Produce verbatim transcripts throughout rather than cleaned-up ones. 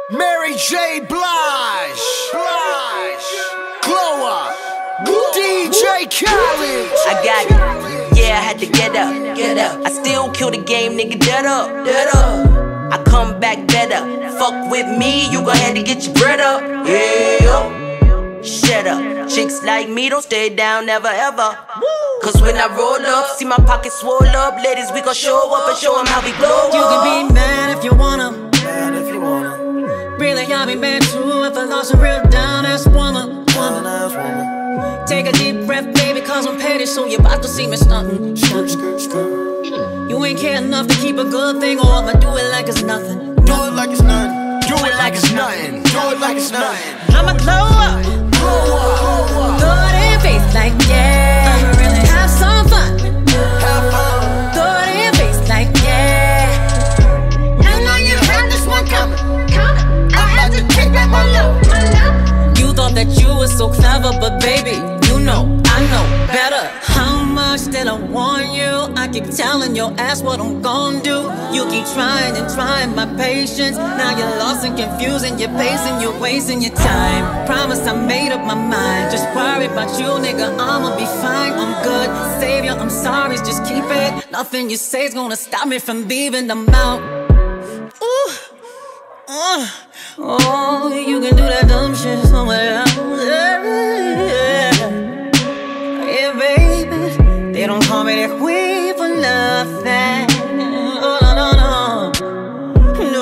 Mary J. Blige, Blige, Glow Up, D J Khaled. I got it, yeah, I had to get up, get up. I still kill the game, nigga, dead up, dead up. I come back better. Fuck with me, you gon' have to get your bread up. Yeah, shut up. Chicks like me don't stay down, never ever. Cause when I roll up, see my pockets swole up. Ladies, we gon' show up and show them how we blow up. You can be mad if you wanna, Mad if you wanna. really I'll be mad too if I lost a real down-ass woman, woman. Nice woman. Take a deep breath, baby, cause I'm petty, so you about to see me stuntin', stuntin'. You ain't care enough to keep a good thing, or I'ma do it like it's nothing. Do it like it's nothing. Do it like it's nothing. Do it like it's nothing. I'ma glow up, Glow up. throw it in face like yeah. I'ma really have some fun. Have fun. Throw it in face like yeah. I know you had this one coming, coming. I had to take back my love, my love. You thought that you were so clever, but baby, you know, I know better. How much did I warn you? I keep telling your ass what I'm gon' do. You keep trying and trying my patience. Now you're lost and confused and you're pacing, you're wasting your time. Promise I made up my mind. Just worry about you, nigga, I'ma be fine. I'm good, savior, I'm sorry, just keep it. Nothing you say's gonna stop me from leaving them out. Ooh, uh, oh, you can do that dumb shit somewhere else. Yeah, yeah, baby, they don't call me that queen for nothing. Oh, no, no, no, no.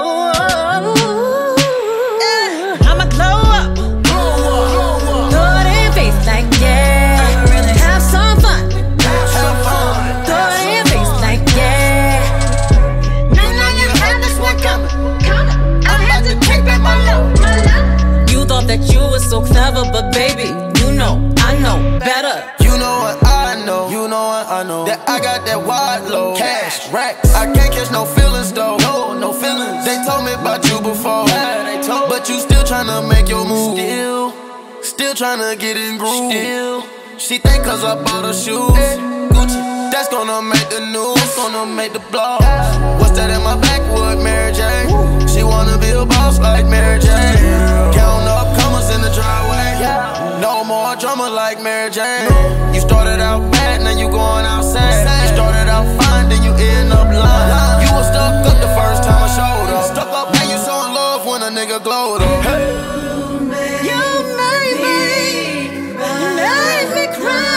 Yeah. I'ma glow up, throw it in face like yeah. I'ma really have some fun. Have some fun. Throw it in face like yeah. I know you had this one coming, coming. I had to take back my love, my love. You thought that you were so clever, but baby, you know, I know better. You know what I know. You know what I know. That I got that wide load. Cash, racks. I can't catch no feelings though. No, no feelings. They told me about you before. Yeah, they told. But you still tryna make your move. Still, still tryna get in groove. Still, she think cause I bought her shoes. Gucci. That's gonna make the news. That's gonna make the blog. What's that in my backwood, Mary J? She wanna be a boss like Mary J. Counting up comers in the driveway. No more drama like Mary J. You started out bad, now you going outside. You started out fine, then you end up lying. You was stuck up the first time I showed up. Stuck up, now you showing love when a nigga glowed up. You made me, you made me cry.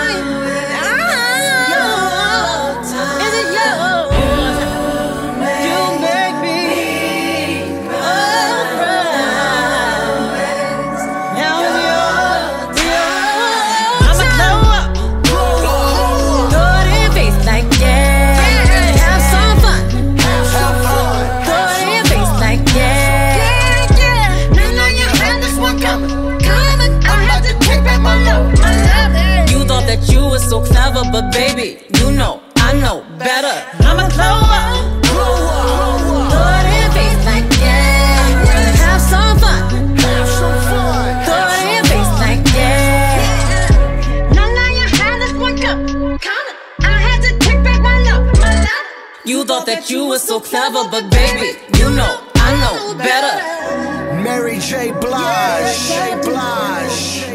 Ah, is it you? You make me cry. Now it's you, you. I'ma glow up, throw it in face like yeah. Have some fun. Have fun. Throw it in face like yeah. Yeah, yeah. I know you had this one coming, coming. I had to take back my love, my love. You thought that you were so clever, but baby, you know, I know better. I'ma glow up, throw it in face like yeah. Have some fun, Have some fun. throw it in face like yeah. I know you had this one coming, coming. I had to take back my love, my love. You thought that you were so clever, but baby, you know, I know better. Mary J. Blige. Blige.